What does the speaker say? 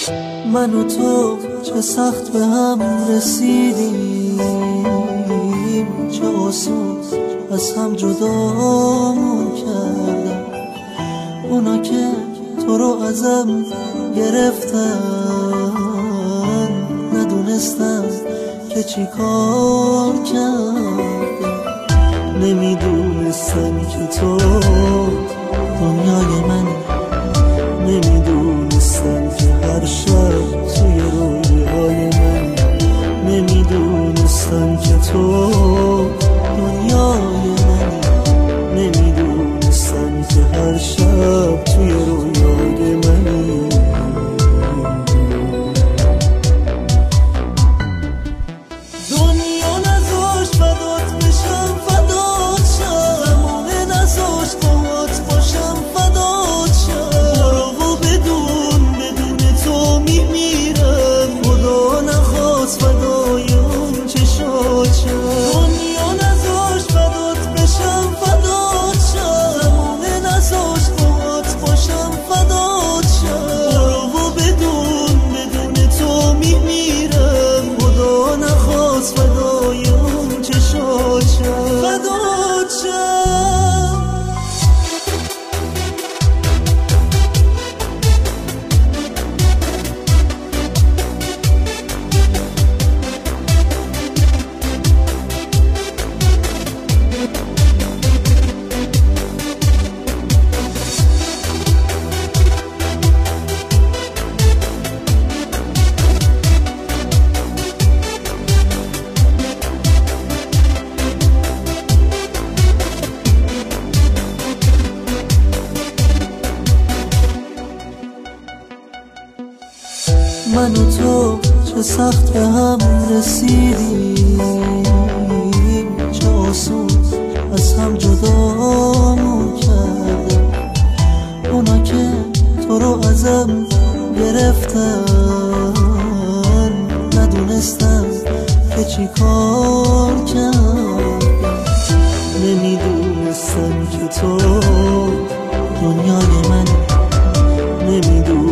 من و تو چه سخت به هم رسیدیم، چه آسون از هم جدامون کردن. اونا که تو رو ازم گرفتن، ندونستم که چی کار کردم. نمیدونستم که تو دنیای منی، نمیدونستم که هر شب توی رویای منی، نمیدونستم که تو دنیای منی، نمیدونستم که هر شب توی رویای منی. دنیا نذاشت فدات بشم، فدات شم، زمانه نذاشت باهات باشم، فدات شم. برو و بدون تو میمیرم، خدا نخواست فدای اون چشات شم. دنیا نذاشت فدات بشم، فدات شم، زمانه نذاشت باهات باشم، فدات شم. برو و بدون تو میمیرم، خدا نخواست فدای اون چشات شم، فدات شم. من و تو چه سخت به هم رسیدیم، چه آسون از هم جدامون کردن. اونا که تو رو ازم گرفتن، ندونستم که چی کار کردم. نمیدونستم که تو دنیای منی، نمیدونستم